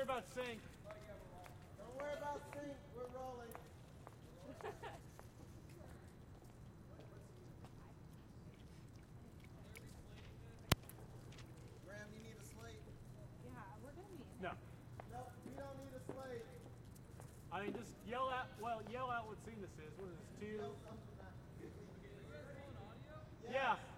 about sync. Don't worry about sync. We're rolling. Graham, you need a slate? Yeah, we're gonna be in No. No, we don't need a slate. I mean, just yell out. Well, yell out what scene this is. What is this? 2? Yell something out. Yeah.